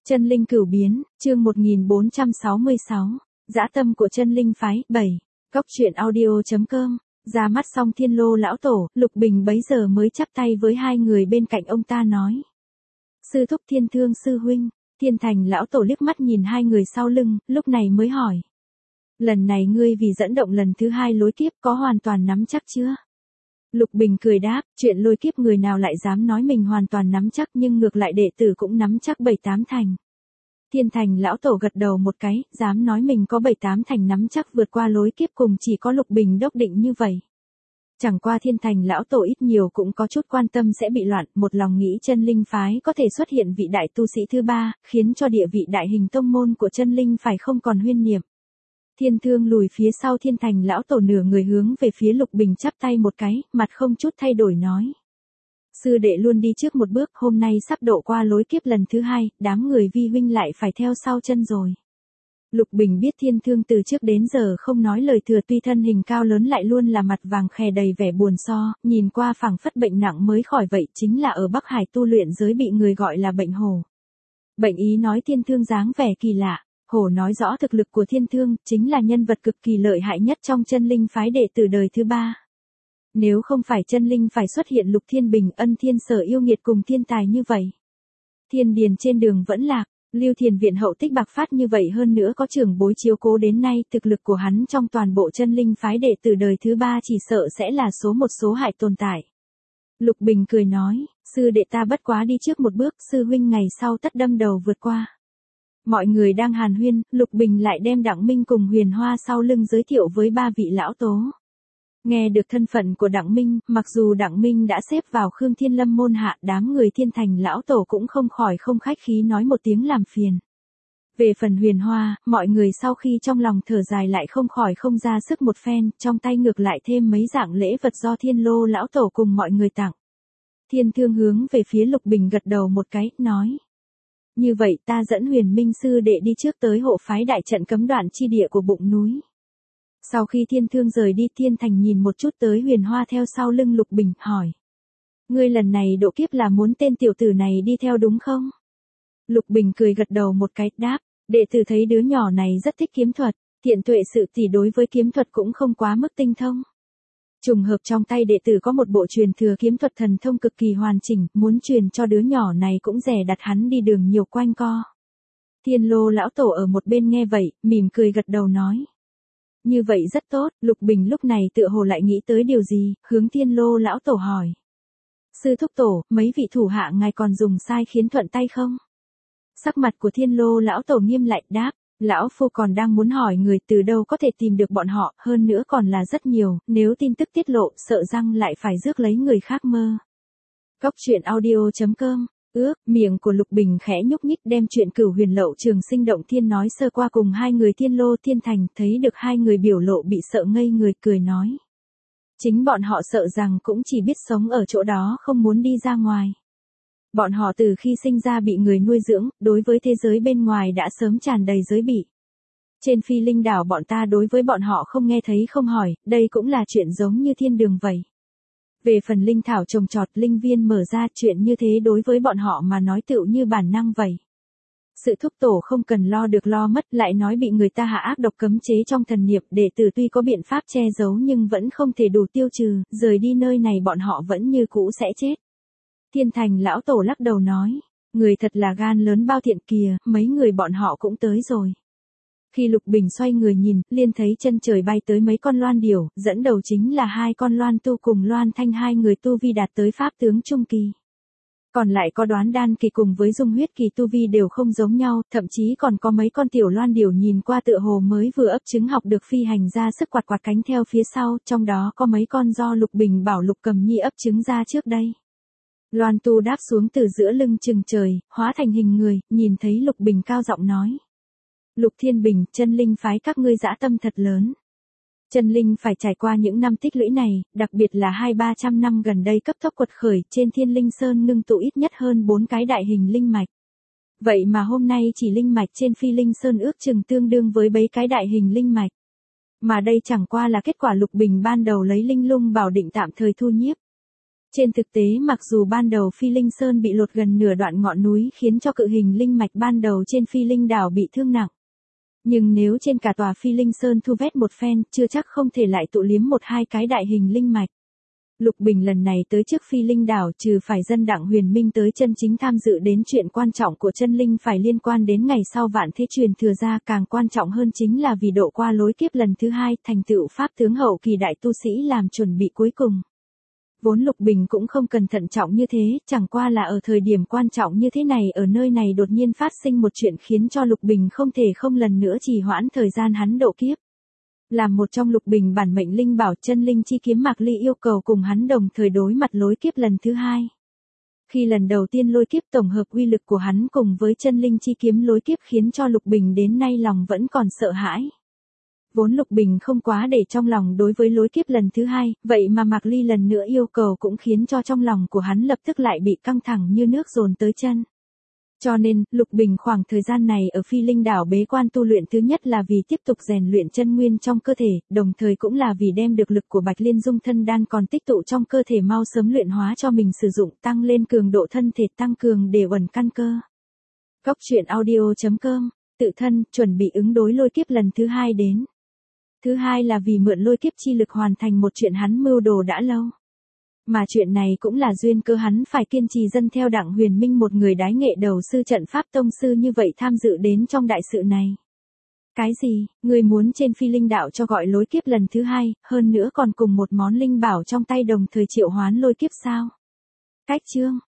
Chân linh cửu biến, chương 1466, dã tâm của chân linh phái, 7, Cóc truyện audio.com, ra mắt xong Thiên Lô lão tổ, Lục Bình bấy giờ mới chắp tay với hai người bên cạnh ông ta nói. Sư thúc Thiên Thương sư huynh, Thiên Thành lão tổ liếc mắt nhìn hai người sau lưng, lúc này mới hỏi. Lần này ngươi vì dẫn động lần thứ hai lối kiếp có hoàn toàn nắm chắc chưa? Lục Bình cười đáp, chuyện lôi kiếp người nào lại dám nói mình hoàn toàn nắm chắc, nhưng ngược lại đệ tử cũng nắm chắc 7-8 thành. Thiên Thành lão tổ gật đầu một cái, dám nói mình có 7-8 thành nắm chắc vượt qua lối kiếp cùng chỉ có Lục Bình đốc định như vậy. Chẳng qua Thiên Thành lão tổ ít nhiều cũng có chút quan tâm sẽ bị loạn, một lòng nghĩ chân linh phái có thể xuất hiện vị đại tu sĩ thứ ba, khiến cho địa vị đại hình tông môn của chân linh phải không còn huyên niệm. Thiên Thương lùi phía sau Thiên Thành lão tổ nửa người hướng về phía Lục Bình chắp tay một cái, mặt không chút thay đổi nói. Sư đệ luôn đi trước một bước, hôm nay sắp độ qua lối kiếp lần thứ hai, đám người vi huynh lại phải theo sau chân rồi. Lục Bình biết Thiên Thương từ trước đến giờ không nói lời thừa, tuy thân hình cao lớn lại luôn là mặt vàng khè đầy vẻ buồn so, nhìn qua phảng phất bệnh nặng mới khỏi vậy, chính là ở Bắc Hải tu luyện giới bị người gọi là bệnh hổ. Bệnh ý nói Thiên Thương dáng vẻ kỳ lạ. Hổ nói rõ thực lực của Thiên Thương, chính là nhân vật cực kỳ lợi hại nhất trong chân linh phái đệ tử đời thứ ba. Nếu không phải chân linh phải xuất hiện Lục Thiên Bình, Ân Thiên Sở yêu nghiệt cùng thiên tài như vậy. Thiên điền trên đường vẫn lạc, Lưu Thiền viện hậu tích bạc phát như vậy, hơn nữa có trưởng bối chiếu cố đến nay, thực lực của hắn trong toàn bộ chân linh phái đệ tử đời thứ ba chỉ sợ sẽ là số một số hại tồn tại. Lục Bình cười nói, sư đệ ta bất quá đi trước một bước, sư huynh ngày sau tất đâm đầu vượt qua. Mọi người đang hàn huyên, Lục Bình lại đem Đặng Minh cùng Huyền Hoa sau lưng giới thiệu với ba vị lão tố. Nghe được thân phận của Đặng Minh, mặc dù Đặng Minh đã xếp vào Khương Thiên Lâm môn hạ, đám người Thiên Thành lão tổ cũng không khỏi không khách khí nói một tiếng làm phiền. Về phần Huyền Hoa, mọi người sau khi trong lòng thở dài lại không khỏi không ra sức một phen, trong tay ngược lại thêm mấy dạng lễ vật do Thiên Lô lão tổ cùng mọi người tặng. Thiên Thương hướng về phía Lục Bình gật đầu một cái, nói. Như vậy ta dẫn Huyền Minh sư đệ đi trước tới hộ phái đại trận cấm đoạn chi địa của bụng núi. Sau khi Thiên Thương rời đi, Thiên Thành nhìn một chút tới Huyền Hoa theo sau lưng Lục Bình, hỏi. Ngươi lần này độ kiếp là muốn tên tiểu tử này đi theo đúng không? Lục Bình cười gật đầu một cái, đáp, đệ tử thấy đứa nhỏ này rất thích kiếm thuật, thiện tuệ sự thì đối với kiếm thuật cũng không quá mức tinh thông. Trùng hợp trong tay đệ tử có một bộ truyền thừa kiếm thuật thần thông cực kỳ hoàn chỉnh, muốn truyền cho đứa nhỏ này cũng rẻ đặt hắn đi đường nhiều quanh co. Thiên Lô lão tổ ở một bên nghe vậy, mỉm cười gật đầu nói. Như vậy rất tốt, Lục Bình lúc này tựa hồ lại nghĩ tới điều gì, hướng Thiên Lô lão tổ hỏi. Sư thúc tổ, mấy vị thủ hạ ngài còn dùng sai khiến thuận tay không? Sắc mặt của Thiên Lô lão tổ nghiêm lại, đáp. Lão phu còn đang muốn hỏi người từ đâu có thể tìm được bọn họ, hơn nữa còn là rất nhiều, nếu tin tức tiết lộ, sợ rằng lại phải rước lấy người khác mơ. Cóc truyện audio.com, miệng của Lục Bình khẽ nhúc nhích đem chuyện Cửu Huyền Lậu Trường Sinh Động Thiên nói sơ qua cùng hai người Thiên Lô Thiên Thành, thấy được hai người biểu lộ bị sợ ngây người, cười nói. Chính bọn họ sợ rằng cũng chỉ biết sống ở chỗ đó, không muốn đi ra ngoài. Bọn họ từ khi sinh ra bị người nuôi dưỡng, đối với thế giới bên ngoài đã sớm tràn đầy giới bị. Trên Phi Linh đảo bọn ta đối với bọn họ không nghe thấy không hỏi, đây cũng là chuyện giống như thiên đường vậy. Về phần linh thảo trồng trọt, linh viên mở ra, chuyện như thế đối với bọn họ mà nói tựu như bản năng vậy. Sự thúc tổ không cần lo được lo mất, lại nói bị người ta hạ ác độc cấm chế trong thần niệm, đệ tử tuy có biện pháp che giấu nhưng vẫn không thể đủ tiêu trừ, rời đi nơi này bọn họ vẫn như cũ sẽ chết. Thiên Thành lão tổ lắc đầu nói, người thật là gan lớn bao thiện kìa, mấy người bọn họ cũng tới rồi. Khi Lục Bình xoay người nhìn, liền thấy chân trời bay tới mấy con loan điểu, dẫn đầu chính là hai con loan tu cùng Loan Thanh, hai người tu vi đạt tới pháp tướng trung kỳ. Còn lại có Đoán Đan kỳ cùng với Dung Huyết kỳ tu vi đều không giống nhau, thậm chí còn có mấy con tiểu loan điểu nhìn qua tựa hồ mới vừa ấp trứng học được phi hành ra sức quạt quạt cánh theo phía sau, trong đó có mấy con do Lục Bình bảo Lục Cầm Nhi ấp trứng ra trước đây. Loan tu đáp xuống từ giữa lưng chừng trời, hóa thành hình người, nhìn thấy Lục Bình cao giọng nói. Lục Thiên Bình, chân linh phái các ngươi dã tâm thật lớn. Chân linh phải trải qua những năm tích lũy này, đặc biệt là 200-300 năm gần đây cấp tốc quật khởi, trên Thiên Linh Sơn ngưng tụ ít nhất hơn 4 cái đại hình linh mạch. Vậy mà hôm nay chỉ linh mạch trên Phi Linh Sơn ước chừng tương đương với mấy cái đại hình linh mạch. Mà đây chẳng qua là kết quả Lục Bình ban đầu lấy linh lung bảo định tạm thời thu nhiếp. Trên thực tế mặc dù ban đầu Phi Linh Sơn bị lột gần nửa đoạn ngọn núi khiến cho cự hình linh mạch ban đầu trên Phi Linh đảo bị thương nặng. Nhưng nếu trên cả tòa Phi Linh Sơn thu vét một phen, chưa chắc không thể lại tụ liếm một hai cái đại hình linh mạch. Lục Bình lần này tới trước Phi Linh đảo trừ phải dân Đặng Huyền Minh tới chân chính tham dự đến chuyện quan trọng của chân linh phải liên quan đến ngày sau vạn thế truyền thừa ra, càng quan trọng hơn chính là vì độ qua lối kiếp lần thứ hai, thành tựu pháp tướng hậu kỳ đại tu sĩ làm chuẩn bị cuối cùng. Vốn Lục Bình cũng không cần thận trọng như thế, chẳng qua là ở thời điểm quan trọng như thế này ở nơi này đột nhiên phát sinh một chuyện khiến cho Lục Bình không thể không lần nữa trì hoãn thời gian hắn độ kiếp. Làm một trong Lục Bình bản mệnh linh bảo chân linh chi kiếm Mạc Ly yêu cầu cùng hắn đồng thời đối mặt lối kiếp lần thứ hai. Khi lần đầu tiên lối kiếp tổng hợp uy lực của hắn cùng với chân linh chi kiếm lối kiếp khiến cho Lục Bình đến nay lòng vẫn còn sợ hãi. Vốn Lục Bình không quá để trong lòng đối với lối kiếp lần thứ hai, vậy mà Mạc Ly lần nữa yêu cầu cũng khiến cho trong lòng của hắn lập tức lại bị căng thẳng như nước dồn tới chân. Cho nên, Lục Bình khoảng thời gian này ở Phi Linh đảo bế quan tu luyện thứ nhất là vì tiếp tục rèn luyện chân nguyên trong cơ thể, đồng thời cũng là vì đem được lực của Bạch Liên Dung thân đan còn tích tụ trong cơ thể mau sớm luyện hóa cho mình sử dụng, tăng lên cường độ thân thể, tăng cường để ẩn căn cơ. Góc truyện audio.com, tự thân, chuẩn bị ứng đối lôi kiếp lần thứ hai đến. Thứ hai là vì mượn lôi kiếp chi lực hoàn thành một chuyện hắn mưu đồ đã lâu. Mà chuyện này cũng là duyên cơ hắn phải kiên trì dân theo Đặng Huyền Minh một người đái nghệ đầu sư trận pháp tông sư như vậy tham dự đến trong đại sự này. Cái gì, người muốn trên Phi Linh đạo cho gọi lối kiếp lần thứ hai, hơn nữa còn cùng một món linh bảo trong tay đồng thời triệu hoán lôi kiếp sao? Cách chương,